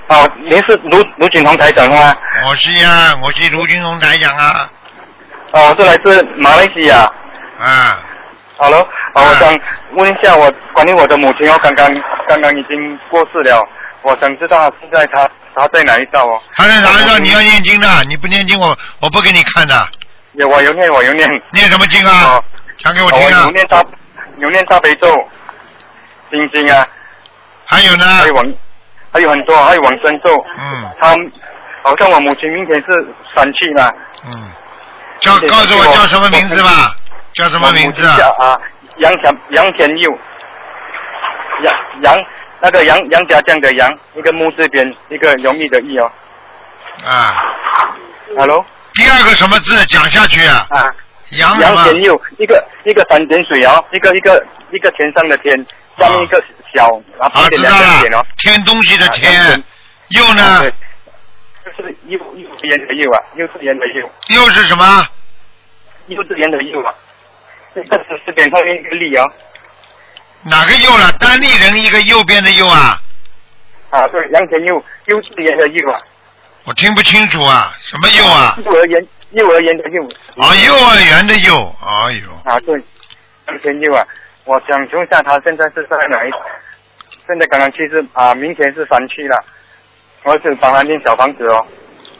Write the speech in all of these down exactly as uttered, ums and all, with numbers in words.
哦，您是卢卢锦宏台长吗？ 我是呀，我是卢锦宏台长啊。 哦，我是来自马来西亚。 啊。 Hello，啊，我想问一下我关于我的母亲哦，刚刚刚刚已经过世了，我想知道现在她她在哪一道哦？ 她在哪一道？你要念经的，你不念经我我不给你看的。 有我有念我有念。 念什么经啊？ 哦， 讲给我听啊。 有念大有念大悲咒、心经啊。 还有呢？ 还有往还有很多，还有往生咒。 嗯。 他好像我母亲明天是三七嘛。 嗯。叫告诉我叫什么名字吧？叫什么名字啊？ 啊，杨田杨田佑，杨杨那个杨杨家将的杨，一个木字边，一个容易的易哦。 啊。 Hello。 第二个什么字讲下去啊？ 啊。 杨杨田佑，一个一个三点水哦，一个一个一个天上的天，下面一个小，然后啊，知道了。添东西的添，佑呢？ 就是幼幼稚园的幼啊，幼稚园的幼。 又是什么？ 幼稚园的幼啊。这个是这边上面一个立哦。 哪个右了？单立人一个右边的右啊？ 啊，对，杨田佑，幼稚园的幼啊。 我听不清楚啊，什么幼啊？ 幼儿园，幼儿园的幼。 啊，幼儿园的幼，哎呦。 啊，对，杨田佑啊，我想请问一下，他现在是在哪一？现在刚刚去世啊，明天是三期了，我是帮他念小房子哦。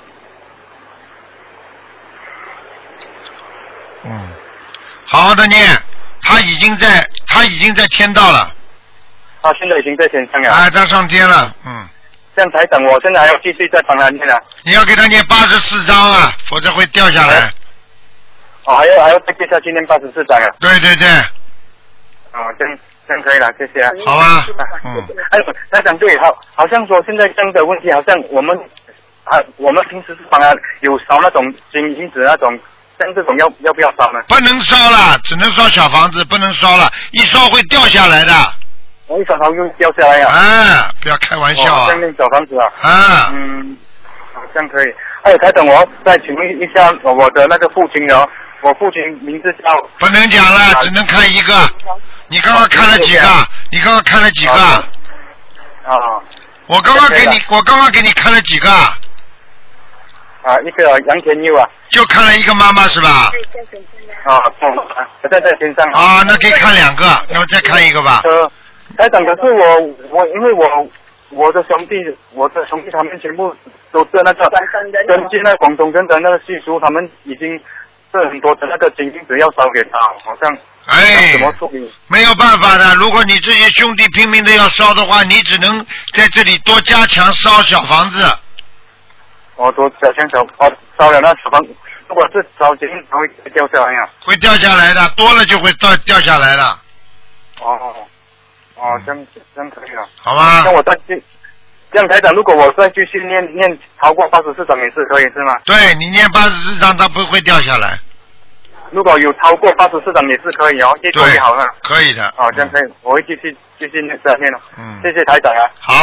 嗯。好好的念，他已经在，他已经在天道了。 他现在已经在天上了。 啊，他上天了，嗯。 这样才等，我现在还要继续再帮他念啊。 你要给他念八十四章啊，否则会掉下来。 哦，还要还要再接下去念八十四章啊。 对对对。 哦，这样这样可以了，谢谢啊。 好啊。嗯。 哎，台长对，好，好像说现在这样的问题，好像我们啊，我们平时是帮他有烧那种金银子那种。像这种要要不要烧呢？ 不能烧了，只能烧小房子，不能烧了，一烧会掉下来的。 我一烧它又掉下来呀、啊！ 啊，不要开玩笑啊！ 像那小房子啊！ 啊， 嗯，好像可以。还有台长，我再请问一下我的那个父亲哦，我父亲名字叫…… 不能讲了，只能看一个。你刚刚看了几个？你刚刚看了几个？啊，我刚刚给你，我刚刚给你看了几个？ 啊，一个杨田佑啊， 就看了一个妈妈是吧？ 啊，我在在天上。 啊，那可以看两个，那么再看一个吧。 呃，台长，可是我我因为我我的兄弟，我的兄弟他们全部都是那个根据那广东人的那个习俗，他们已经是很多的那个金银子要烧给他，好像哎， 怎么处理？ 没有办法的，如果你这些兄弟拼命的要烧的话，你只能在这里多加强烧小房子。 哦，多小香小哦，烧了那小房，如果是烧金银它会掉下来呀、啊？ 会掉下来的，多了就会掉掉下来了。 哦，哦，这样这样可以了。 好吧。 那我再继，这样台长，如果我再继续念念超过八十四章也是可以是吗？ 对你念八十四章，它不会掉下来。 如果有超过八十四章也是可以哦，越多越好了。 可以的。 哦，这样可以，我会继续继续念再念了。 嗯。 谢谢台长啊。 好。